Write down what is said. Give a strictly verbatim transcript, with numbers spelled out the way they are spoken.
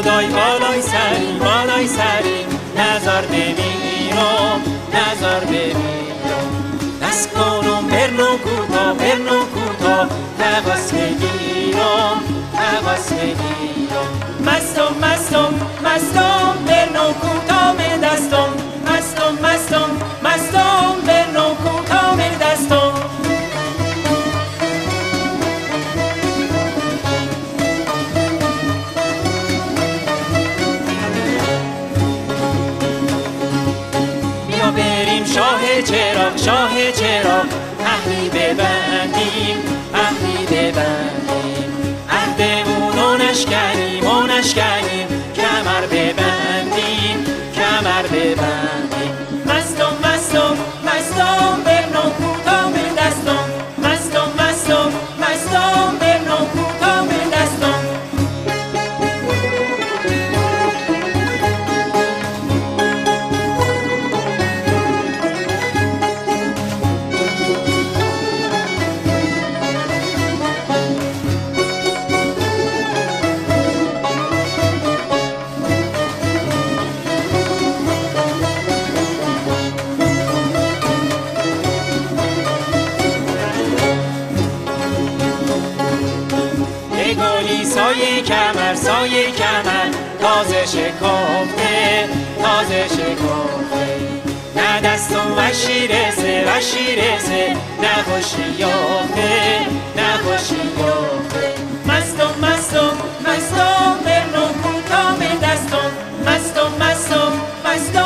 خدای بالای سریم بالای سریم نظر بمیرم نظر بمیرم دست کنم برنو کوتا برنو کوتا نفس بگیرم نفس بگیرم مستم مستم مستم برنو کوتا می دستم مستم مستم مستم برنو کوتا می دستم بریم شاه چراغ شاه چراغ عهدی ببندیم عهدی ببندیم عهدمون رو نشکنیم و نشکنیم کمر ببندیم کمر ببندیم مستم مستم مستم برنو کوتا می دستم مستم مستم مستم برنو کوتا می دستم سایه کمر سایه کمر تازه شکافته تازه شکافته نه دستم وشی رسه وشی رسه نه خوشی یافته نه خوشی یافته مستم مستم مستم برنو کوتا می دستم مستم مستم مستم